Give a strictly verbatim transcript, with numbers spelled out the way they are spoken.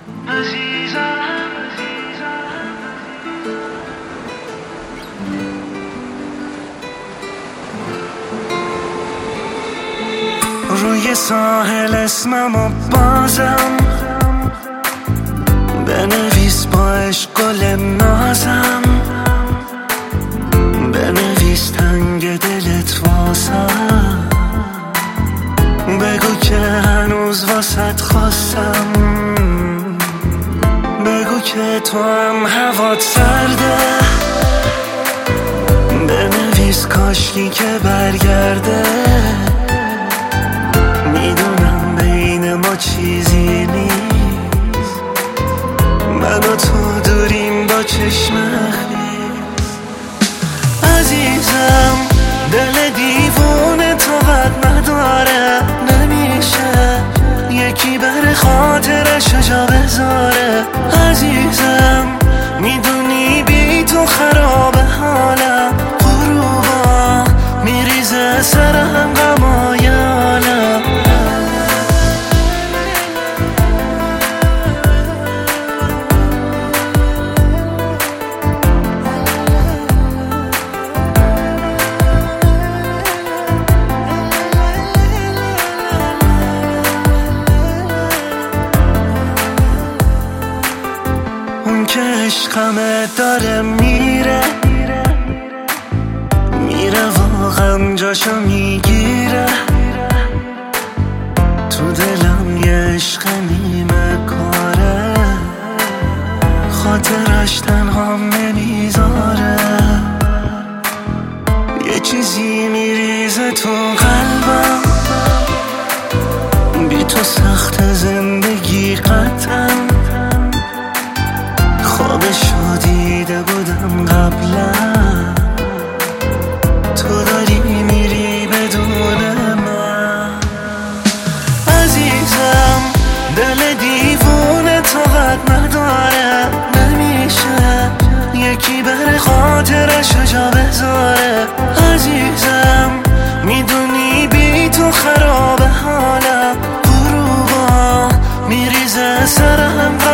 روی ساحل اسممو بازم بنویس با عشق گل نازم، بنویس تنگ دلت واسم، بگو که هنوز واسط خواستم، بگو که تو هم هوات سرده، بنویس کاشکی که برگرده، میدونم بین ما چیزی نیست، من و تو دوریم با چشم خیس. عزیزم دل دیوونه طاقت نداره، نمیشه یکی بر خاطرش جا بذاره. عزیزم میدونی بی تو خراب حالم، غروبا میریزه سرم غمای عالم. اون که عشقمه داره میره میره واقعا جاشو میگیره، تو دلم یه عشق نیمه کاره، خاطرش تنهام نمیذاره، یه چیزی میریزه تو قلبم، بی تو سخت زندگی قطعا، خوابشو دیده بودم قبلا، تو داری میری بدون من. عزیزم دل دیوونه طاقت نداره، نمیشه یکی بر خاطرش جا بذاره. عزیزم میدونی بی تو خراب حالم، غروبا میریزه سرم